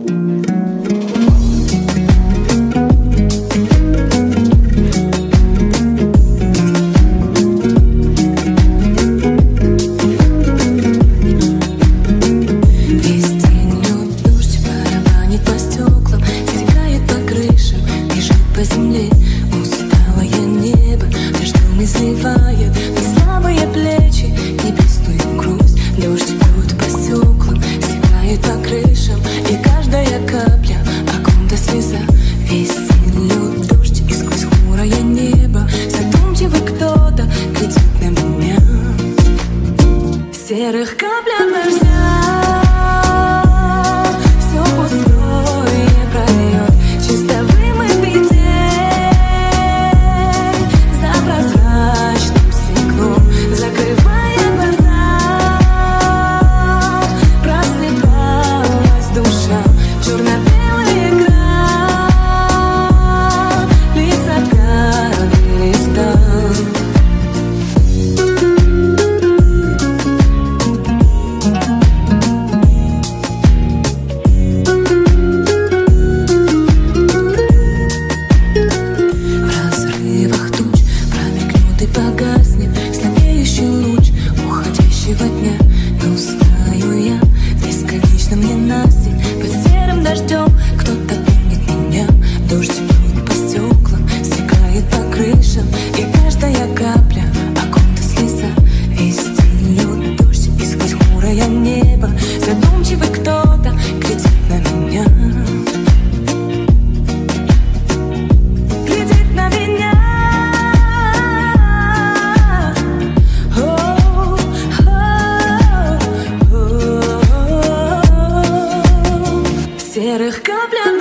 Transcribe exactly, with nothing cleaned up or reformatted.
серых каплях дождя. Все пустое пройдет, чисто вымытый день за прозрачным стеклом, закрывая глаза, просыпалась душа, черно-белый экран, лица как листа. Погаснет слабеющий луч уходящего дня, но узнаю я в бесконечном ненастье под серым дождем. Кто-то помнит меня, дождь бьет по стеклам, стекает по крышам, и каждая капля о ком-то слеза. Везде льет дождь, и сквозь хмурое небо задумчивый кто-то глядит на меня. Глядит на меня. В серых каплях